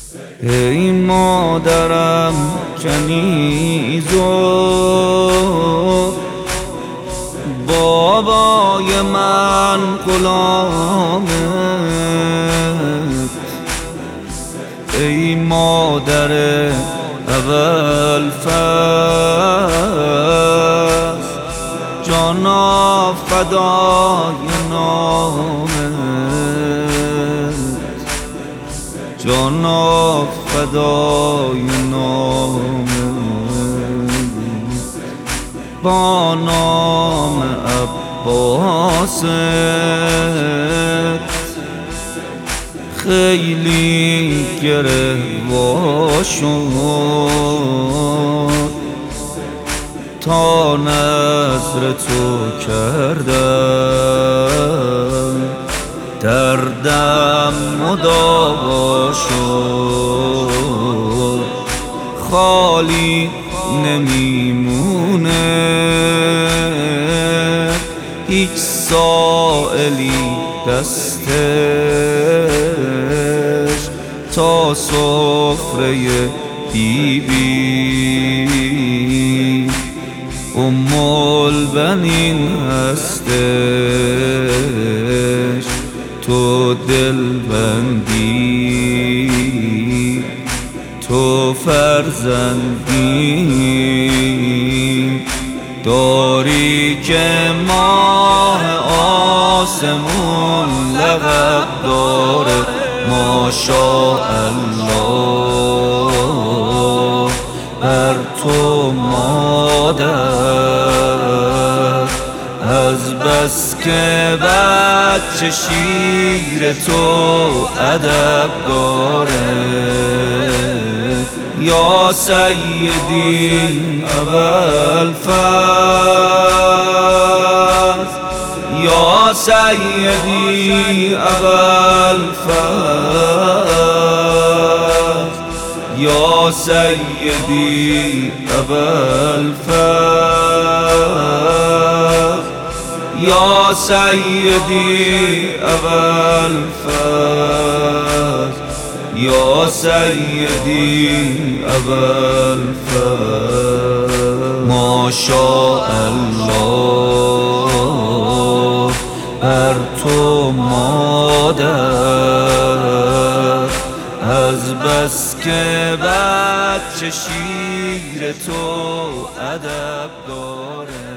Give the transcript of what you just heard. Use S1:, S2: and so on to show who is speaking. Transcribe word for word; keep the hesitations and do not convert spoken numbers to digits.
S1: ای مادرم کنیزو، بابای من غلامت. ای مادر اول فصل، جانا فدای نامت، جانا فدای نامت. با نام عباست خیلی گره‌وا شد، تا نذر تو کردم دردم مداوا شد. خالی نمیمونه هیچ سائلی دستش، تا سفره بی بی ام البنین هستش. تو دلبندی، تو فرزندی داری که ماه آسمون لقب داره. ماشاءالله بر تو مادر، از بس که بچه شیر تو ادب داره. یا سیدی اول فصل، یا سیدی اول فصل، یا سیدی اول فصل، یا سیدی اول فصل، یا سیدی اول فصل. ماشاءالله بر تو مادر، از بس که بچه شیر تو ادب داره.